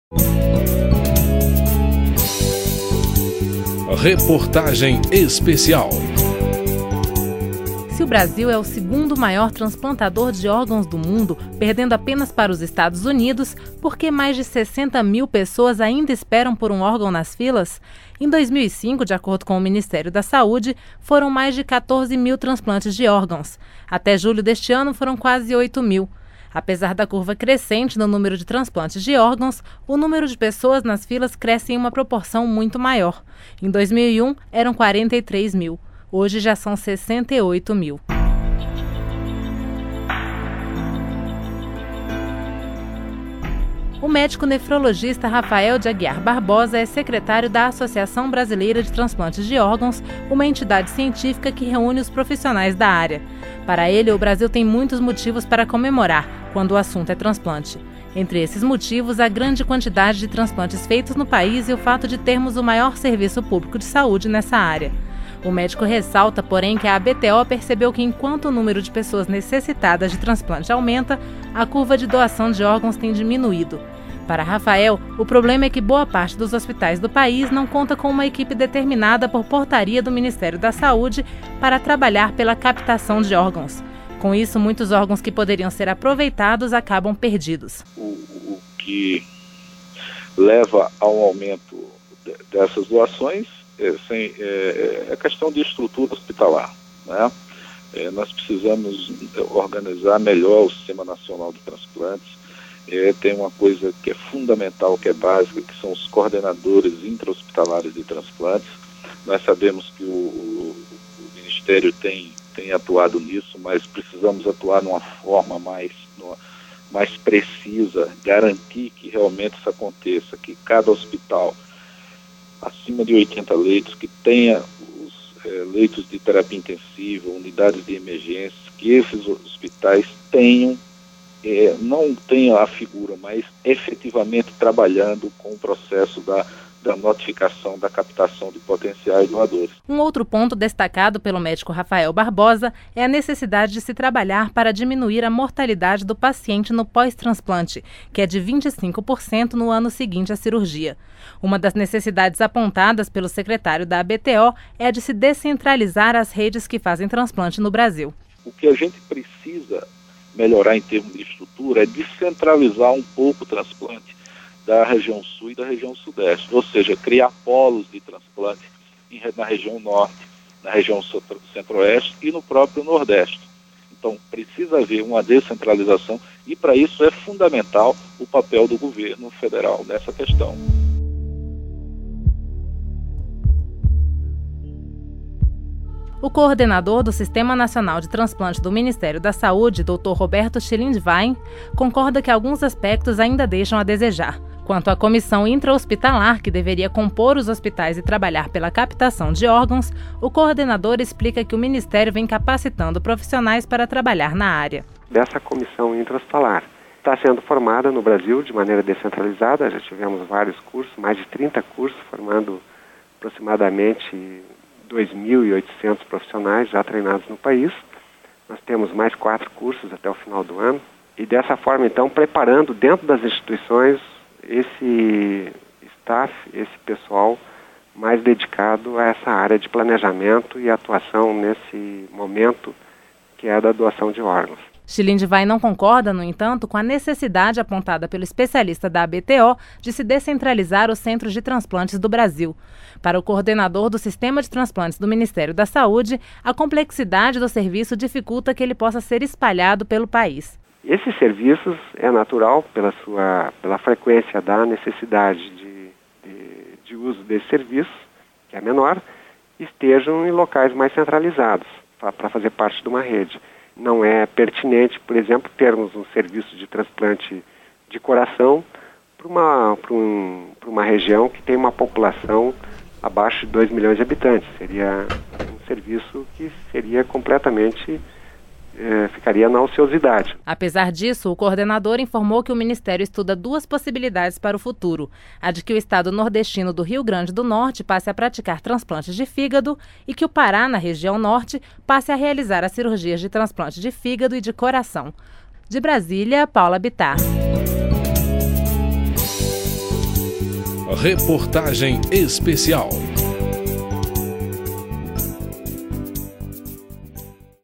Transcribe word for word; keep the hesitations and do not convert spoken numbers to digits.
Reportagem especial. Se o Brasil é o segundo maior transplantador de órgãos do mundo, perdendo apenas para os Estados Unidos, por que mais de sessenta mil pessoas ainda esperam por um órgão nas filas? Em dois mil e cinco, de acordo com o Ministério da Saúde, foram mais de quatorze mil transplantes de órgãos. Até julho deste ano foram quase oito mil. Apesar da curva crescente no número de transplantes de órgãos, o número de pessoas nas filas cresce em uma proporção muito maior. Em dois mil e um, eram quarenta e três mil. Hoje já são sessenta e oito mil. O médico nefrologista Rafael de Aguiar Barbosa é secretário da Associação Brasileira de Transplantes de Órgãos, uma entidade científica que reúne os profissionais da área. Para ele, o Brasil tem muitos motivos para comemorar quando o assunto é transplante. Entre esses motivos, a grande quantidade de transplantes feitos no país e o fato de termos o maior serviço público de saúde nessa área. O médico ressalta, porém, que a A B T O percebeu que enquanto o número de pessoas necessitadas de transplante aumenta, a curva de doação de órgãos tem diminuído. Para Rafael, o problema é que boa parte dos hospitais do país não conta com uma equipe determinada por portaria do Ministério da Saúde para trabalhar pela captação de órgãos. Com isso, muitos órgãos que poderiam ser aproveitados acabam perdidos. O, o que leva ao aumento de, dessas doações é, sem, é, é a questão de estrutura hospitalar, né? É, nós precisamos organizar melhor o Sistema Nacional de Transplantes. É, tem uma coisa que é fundamental, que é básica, que são os coordenadores intra-hospitalares de transplantes. Nós sabemos que o, o, o Ministério tem, tem atuado nisso, mas precisamos atuar de uma forma mais, numa, mais precisa, garantir que realmente isso aconteça, que cada hospital acima de oitenta leitos, que tenha os é, leitos de terapia intensiva, unidades de emergência, que esses hospitais tenham É, não tenha a figura, mas efetivamente trabalhando com o processo da, da notificação, da captação de potenciais doadores. Um outro ponto destacado pelo médico Rafael Barbosa é a necessidade de se trabalhar para diminuir a mortalidade do paciente no pós-transplante, que é de vinte e cinco por cento no ano seguinte à cirurgia. Uma das necessidades apontadas pelo secretário da A B T O é a de se descentralizar as redes que fazem transplante no Brasil. O que a gente precisa melhorar em termos de estrutura é descentralizar um pouco o transplante da região sul e da região sudeste, ou seja, criar polos de transplante em, na região norte, na região centro-oeste e no próprio nordeste. Então precisa haver uma descentralização e para isso é fundamental o papel do governo federal nessa questão. O coordenador do Sistema Nacional de Transplante do Ministério da Saúde, doutor Roberto Schilindwein, concorda que alguns aspectos ainda deixam a desejar. Quanto à comissão intra-hospitalar, que deveria compor os hospitais e trabalhar pela captação de órgãos, o coordenador explica que o Ministério vem capacitando profissionais para trabalhar na área. Dessa comissão intra-hospitalar está sendo formada no Brasil de maneira descentralizada, já tivemos vários cursos, mais de trinta cursos, formando aproximadamente dois mil e oitocentos profissionais já treinados no país. Nós temos mais quatro cursos até o final do ano. E dessa forma, então, preparando dentro das instituições esse staff, esse pessoal mais dedicado a essa área de planejamento e atuação nesse momento que é a da doação de órgãos. Schilindwein não concorda, no entanto, com a necessidade apontada pelo especialista da A B T O de se descentralizar os centros de transplantes do Brasil. Para o coordenador do Sistema de Transplantes do Ministério da Saúde, a complexidade do serviço dificulta que ele possa ser espalhado pelo país. Esses serviços, é natural, pela, sua, pela frequência da necessidade de, de, de uso desse serviço, que é menor, estejam em locais mais centralizados, para fazer parte de uma rede. Não é pertinente, por exemplo, termos um serviço de transplante de coração para uma, para um, para uma região que tem uma população abaixo de dois milhões de habitantes. Seria um serviço que seria completamente, eh, ficaria na ociosidade. Apesar disso, o coordenador informou que o Ministério estuda duas possibilidades para o futuro. A de que o estado nordestino do Rio Grande do Norte passe a praticar transplantes de fígado e que o Pará, na região norte, passe a realizar as cirurgias de transplante de fígado e de coração. De Brasília, Paula Bittar. Reportagem especial.